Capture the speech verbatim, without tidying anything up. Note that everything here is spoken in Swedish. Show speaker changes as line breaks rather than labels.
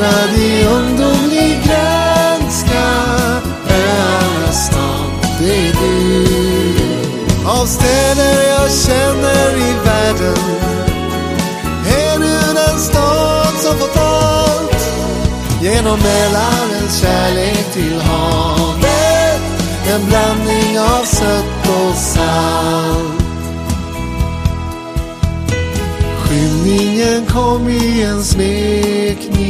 vandrad i ungdomlig grönska. Öarnas stad, det är du. Av städer jag känner i världen är du den stad som fått allt. Genom Mälarens kärlek till havet, en blandning av sött och salt. Skymningen kom i en smekning.